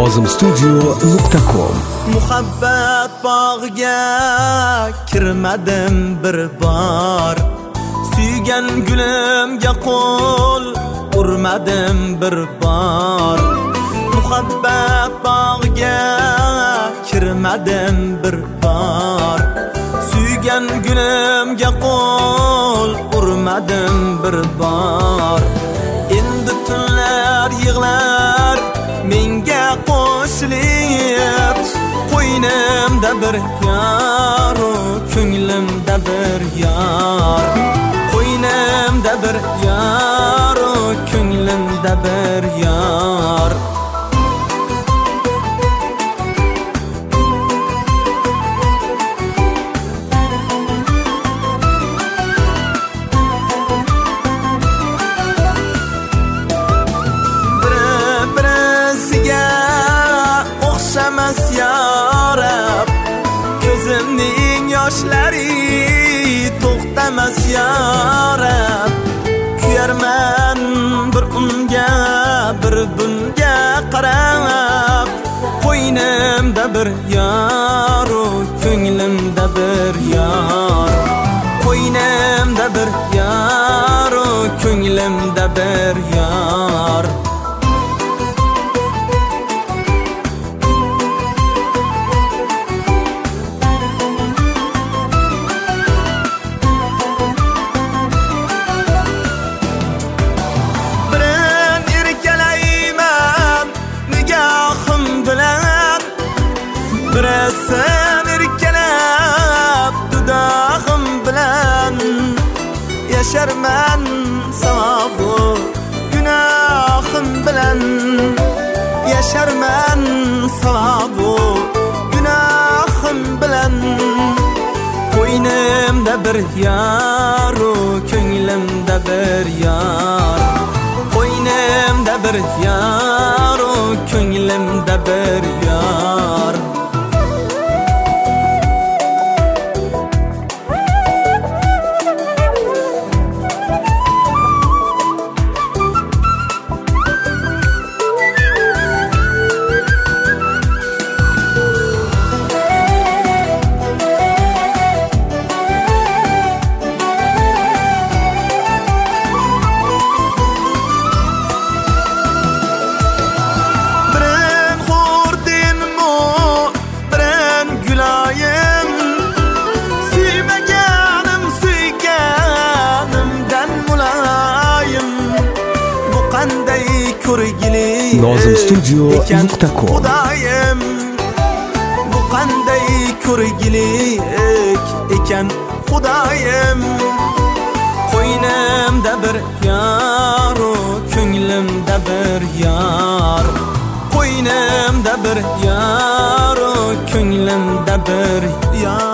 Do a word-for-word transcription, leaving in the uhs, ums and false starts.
nozim studio nuqta com. Muhabbat bog'iga kirmadim bir bor, suygan gulimga qo'l urmadim bir bor. Muhabbat bog'iga kirmadim bir bor, suygan gulimga qo'l urmadim bir bor. Endi tunlar yig'lar menga qo'shilib, qo'ynimda bir yor, ko'nglimda bir yor. Qo'ynimda bir yor, ko'nglimda bir yor. O'xshamas yorab, ko'zimning yoshlari to'xtamas yorab. Kuyarman bir unga, bir bunga qarab, qo'ynimda bir yor, ko'nglimda bir yor. Qo'ynimda bir yor, ko'nglimda bir yor. Sen irkelab dudağım bilen, yaşarman savabu günahım bilen. Yaşarman savabu günahım bilen. Qo'ynimda bir yor, ko'nglimda bir yor. Qo'ynimda bir yor, ko'nglimda bir yor. nozim studio nuqta com. Xudoyim, bu qanday ko'rgilik ekan Xudoyim. Qo'ynimda bir yor, ko'nglimda bir yor. Qo'ynimda bir yor, ko'nglimda bir yor.